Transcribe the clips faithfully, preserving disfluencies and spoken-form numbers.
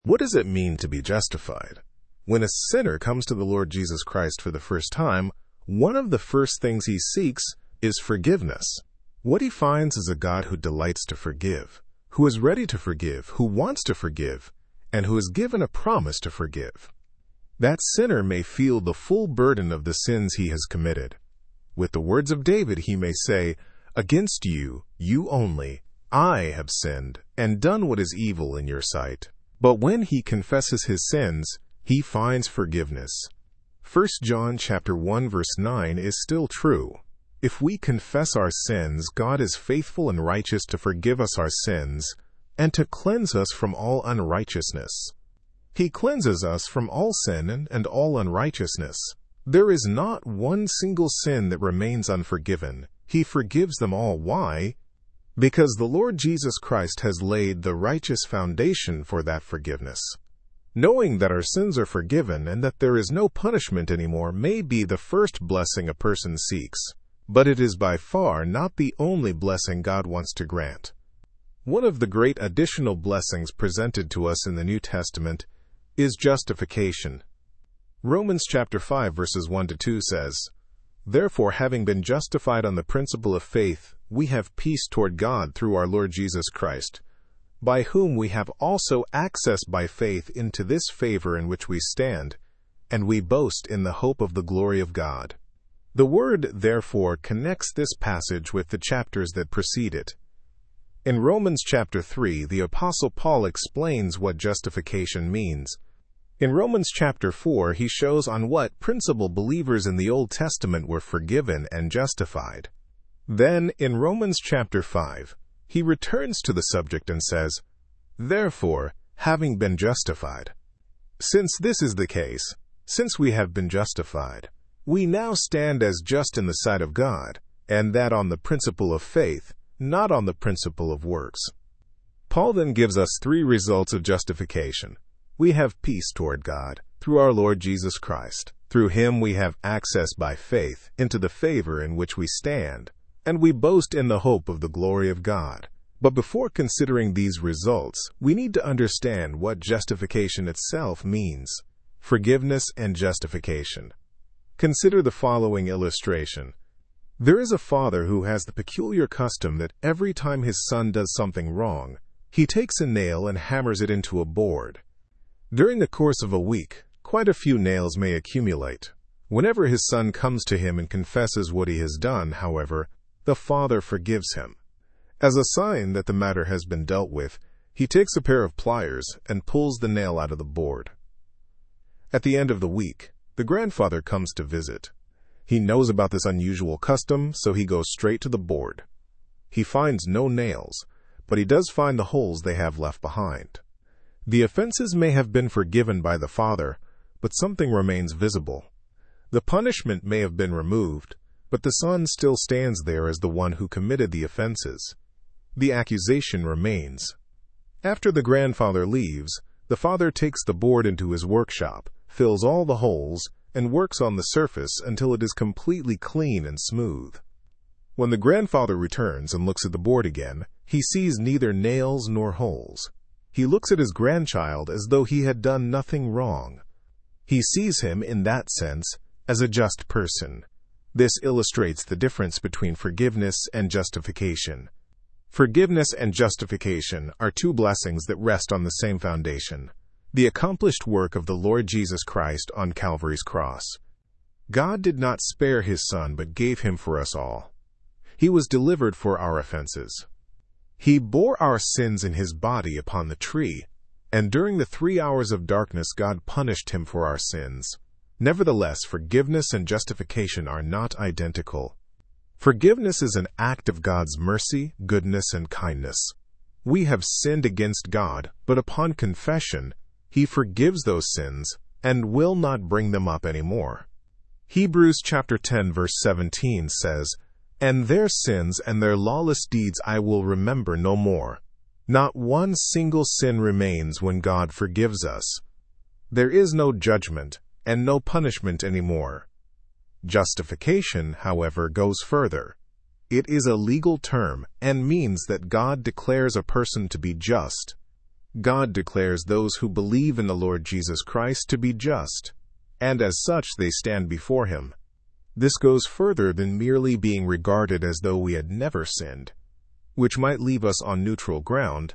What does it mean to be justified? When a sinner comes to the Lord Jesus Christ for the first time, one of the first things he seeks is forgiveness. What he finds is a God who delights to forgive, who is ready to forgive, who wants to forgive, and who has given a promise to forgive. That sinner may feel the full burden of the sins he has committed. With the words of David, he may say, "Against you, you only, I have sinned, and done what is evil in your sight." But when he confesses his sins, he finds forgiveness. First John chapter one verse nine is still true. If we confess our sins, God is faithful and righteous to forgive us our sins and to cleanse us from all unrighteousness. He cleanses us from all sin and all unrighteousness. There is not one single sin that remains unforgiven. He forgives them all. Why? Because the Lord Jesus Christ has laid the righteous foundation for that forgiveness. Knowing that our sins are forgiven and that there is no punishment anymore may be the first blessing a person seeks, but it is by far not the only blessing God wants to grant. One of the great additional blessings presented to us in the New Testament is justification. Romans chapter five verses one to two says, "Therefore, having been justified on the principle of faith, we have peace toward God through our Lord Jesus Christ, by whom we have also access by faith into this favor in which we stand, and we boast in the hope of the glory of God." The word, therefore, connects this passage with the chapters that precede it. In Romans chapter three, the Apostle Paul explains what justification means. In Romans chapter four, he shows on what principle believers in the Old Testament were forgiven and justified. Then, in Romans chapter five, he returns to the subject and says, "Therefore, having been justified." Since this is the case, since we have been justified, we now stand as just in the sight of God, and that on the principle of faith, not on the principle of works. Paul then gives us three results of justification. We have peace toward God through our Lord Jesus Christ. Through him we have access by faith into the favor in which we stand, and we boast in the hope of the glory of God. But before considering these results, we need to understand what justification itself means: forgiveness and justification. Consider the following illustration. There is a father who has the peculiar custom that every time his son does something wrong, he takes a nail and hammers it into a board. During the course of a week, quite a few nails may accumulate. Whenever his son comes to him and confesses what he has done, however, the father forgives him. As a sign that the matter has been dealt with, he takes a pair of pliers and pulls the nail out of the board. At the end of the week, the grandfather comes to visit. He knows about this unusual custom, so he goes straight to the board. He finds no nails, but he does find the holes they have left behind. The offenses may have been forgiven by the father, but something remains visible. The punishment may have been removed, but the son still stands there as the one who committed the offenses. The accusation remains. After the grandfather leaves, the father takes the board into his workshop, fills all the holes, and works on the surface until it is completely clean and smooth. When the grandfather returns and looks at the board again, he sees neither nails nor holes. He looks at his grandchild as though he had done nothing wrong. He sees him, in that sense, as a just person. This illustrates the difference between forgiveness and justification. Forgiveness and justification are two blessings that rest on the same foundation: the accomplished work of the Lord Jesus Christ on Calvary's cross. God did not spare his Son, but gave him for us all. He was delivered for our offenses. He bore our sins in his body upon the tree, and during the three hours of darkness God punished him for our sins. Nevertheless, forgiveness and justification are not identical. Forgiveness is an act of God's mercy, goodness, and kindness. We have sinned against God, but upon confession, he forgives those sins and will not bring them up anymore. Hebrews chapter ten verse seventeen says, "And their sins and their lawless deeds I will remember no more." Not one single sin remains when God forgives us. There is no judgment and no punishment anymore. Justification, however, goes further. It is a legal term and means that God declares a person to be just. God declares those who believe in the Lord Jesus Christ to be just, and as such they stand before Him. This goes further than merely being regarded as though we had never sinned, which might leave us on neutral ground.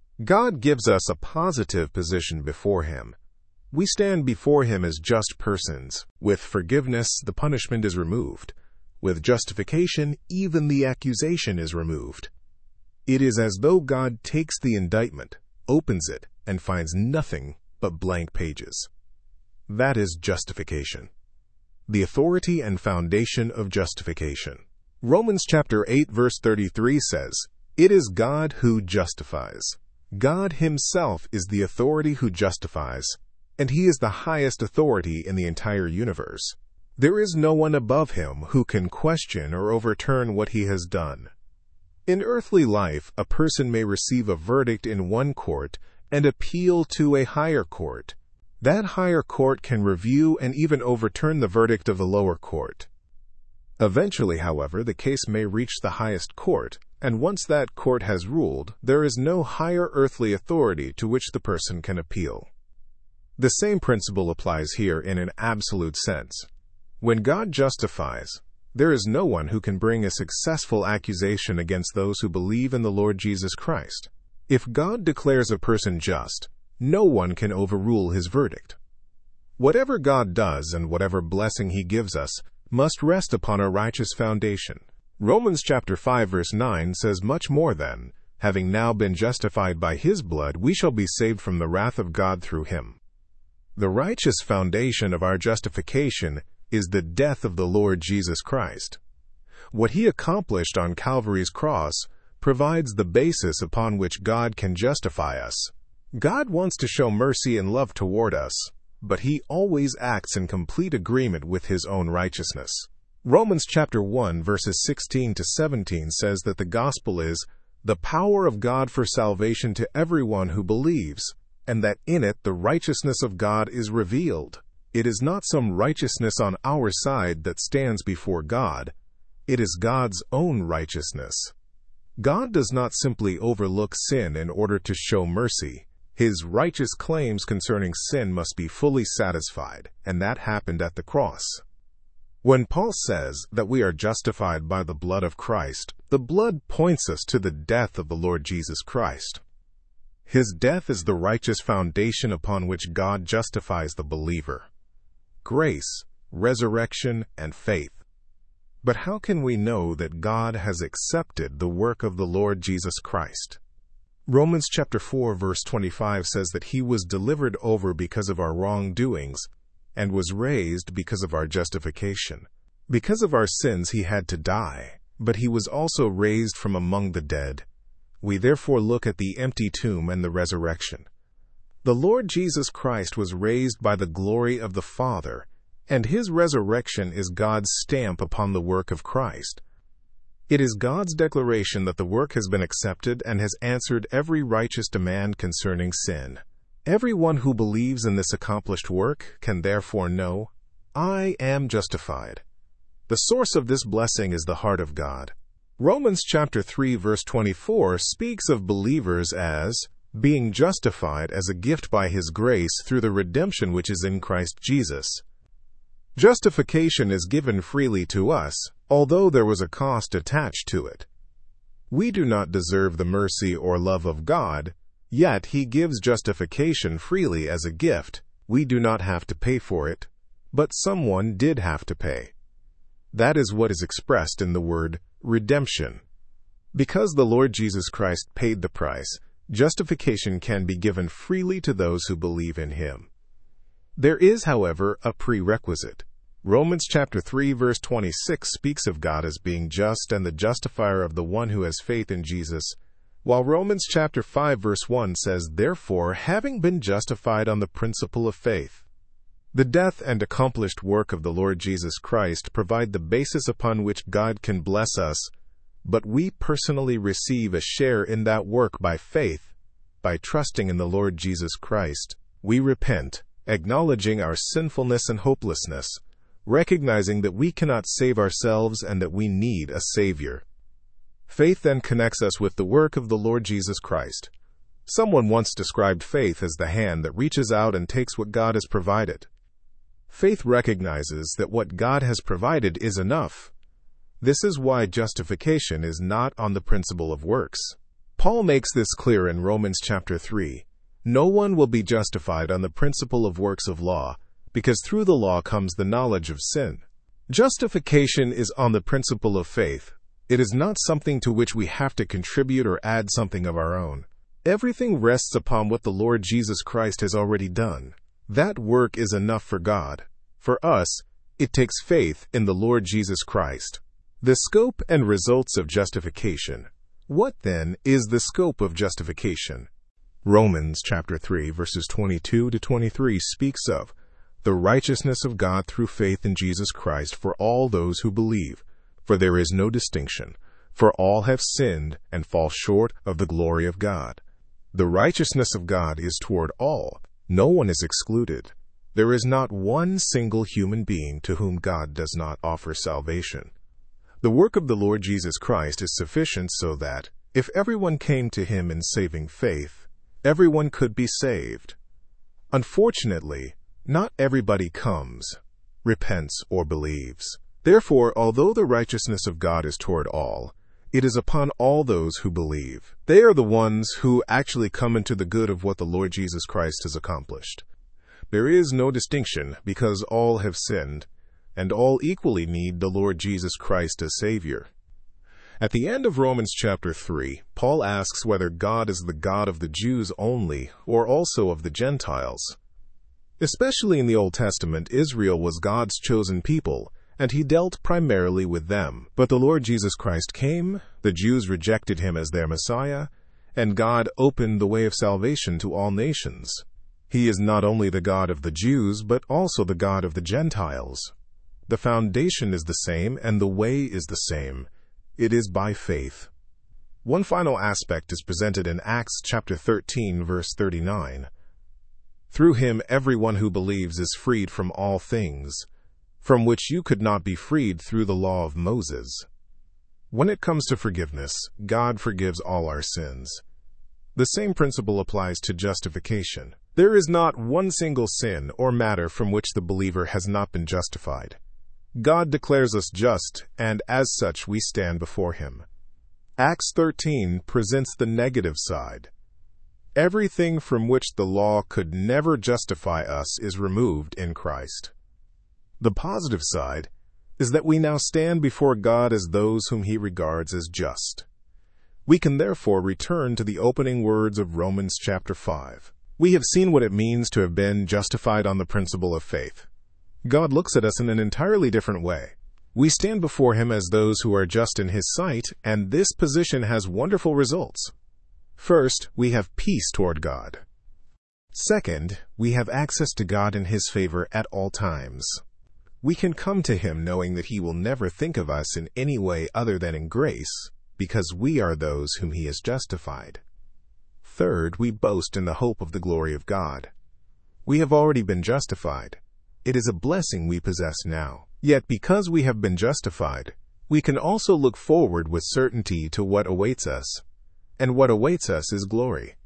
God gives us a positive position before Him. We stand before Him as just persons. With forgiveness, the punishment is removed. With justification, even the accusation is removed. It is as though God takes the indictment, opens it, and finds nothing but blank pages. That is justification. The authority and foundation of justification. Romans chapter eight verse thirty-three says, "It is God who justifies." God Himself is the authority who justifies, and He is the highest authority in the entire universe. There is no one above Him who can question or overturn what He has done. In earthly life, a person may receive a verdict in one court and appeal to a higher court. That higher court can review and even overturn the verdict of the lower court. Eventually, however, the case may reach the highest court, and once that court has ruled, there is no higher earthly authority to which the person can appeal. The same principle applies here in an absolute sense. When God justifies, there is no one who can bring a successful accusation against those who believe in the Lord Jesus Christ. If God declares a person just, no one can overrule His verdict. Whatever God does and whatever blessing He gives us must rest upon a righteous foundation. Romans chapter five verse nine says much more than, "Having now been justified by His blood, we shall be saved from the wrath of God through Him." The righteous foundation of our justification is the death of the Lord Jesus Christ. What He accomplished on Calvary's cross provides the basis upon which God can justify us. God wants to show mercy and love toward us, but He always acts in complete agreement with His own righteousness. Romans chapter one verses sixteen to seventeen says that the gospel is the power of God for salvation to everyone who believes, and that in it the righteousness of God is revealed. It is not some righteousness on our side that stands before God. It is God's own righteousness. God does not simply overlook sin in order to show mercy. His righteous claims concerning sin must be fully satisfied, and that happened at the cross. When Paul says that we are justified by the blood of Christ, the blood points us to the death of the Lord Jesus Christ. His death is the righteous foundation upon which God justifies the believer. Grace, resurrection, and faith. But how can we know that God has accepted the work of the Lord Jesus Christ? Romans chapter four verse twenty-five says that He was delivered over because of our wrongdoings and was raised because of our justification. Because of our sins He had to die, but He was also raised from among the dead. We therefore look at the empty tomb and the resurrection. The Lord Jesus Christ was raised by the glory of the Father, and His resurrection is God's stamp upon the work of Christ. It is God's declaration that the work has been accepted and has answered every righteous demand concerning sin. Everyone who believes in this accomplished work can therefore know, "I am justified." The source of this blessing is the heart of God. Romans chapter three verse twenty-four speaks of believers as being justified as a gift by His grace through the redemption which is in Christ Jesus. Justification is given freely to us, although there was a cost attached to it. We do not deserve the mercy or love of God, yet He gives justification freely as a gift. We do not have to pay for it, but someone did have to pay. That is what is expressed in the word redemption. Because the Lord Jesus Christ paid the price, justification can be given freely to those who believe in Him. There is, however, a prerequisite. Romans chapter three verse twenty-six speaks of God as being just and the justifier of the one who has faith in Jesus, while Romans chapter five verse one says, "Therefore, having been justified on the principle of faith." The death and accomplished work of the Lord Jesus Christ provide the basis upon which God can bless us, but we personally receive a share in that work by faith. By trusting in the Lord Jesus Christ, we repent, acknowledging our sinfulness and hopelessness, recognizing that we cannot save ourselves and that we need a Savior. Faith then connects us with the work of the Lord Jesus Christ. Someone once described faith as the hand that reaches out and takes what God has provided. Faith recognizes that what God has provided is enough. This is why justification is not on the principle of works. Paul makes this clear in Romans chapter three. No one will be justified on the principle of works of law, because through the law comes the knowledge of sin. Justification is on the principle of faith. It is not something to which we have to contribute or add something of our own. Everything rests upon what the Lord Jesus Christ has already done. That work is enough for God. For us, it takes faith in the Lord Jesus Christ. The scope and results of justification. What then is the scope of justification? Romans chapter three verses twenty-two to twenty-three speaks of the righteousness of God through faith in Jesus Christ for all those who believe. For there is no distinction, for all have sinned and fall short of the glory of God. The righteousness of God is toward all. No one is excluded. There is not one single human being to whom God does not offer salvation. The work of the Lord Jesus Christ is sufficient so that, if everyone came to him in saving faith, everyone could be saved. Unfortunately, not everybody comes, repents, or believes. Therefore, although the righteousness of God is toward all, it is upon all those who believe. They are the ones who actually come into the good of what the Lord Jesus Christ has accomplished. There is no distinction because all have sinned, and all equally need the Lord Jesus Christ as Savior. At the end of Romans chapter three, Paul asks whether God is the God of the Jews only or also of the Gentiles. Especially in the Old Testament, Israel was God's chosen people, and he dealt primarily with them. But the Lord Jesus Christ came, the Jews rejected him as their Messiah, and God opened the way of salvation to all nations. He is not only the God of the Jews, but also the God of the Gentiles. The foundation is the same, and the way is the same. It is by faith. One final aspect is presented in Acts chapter thirteen, verse thirty-nine. Through him everyone who believes is freed from all things, from which you could not be freed through the law of Moses. When it comes to forgiveness, God forgives all our sins. The same principle applies to justification. There is not one single sin or matter from which the believer has not been justified. God declares us just, and as such we stand before him. Acts thirteen presents the negative side. Everything from which the law could never justify us is removed in Christ. The positive side is that we now stand before God as those whom he regards as just. We can therefore return to the opening words of Romans chapter five. We have seen what it means to have been justified on the principle of faith. God looks at us in an entirely different way. We stand before him as those who are just in his sight, and this position has wonderful results. First, we have peace toward God. Second, we have access to God in his favor at all times. We can come to him knowing that he will never think of us in any way other than in grace, because we are those whom he has justified. Third, we boast in the hope of the glory of God. We have already been justified. It is a blessing we possess now. Yet because we have been justified, we can also look forward with certainty to what awaits us. And what awaits us is glory.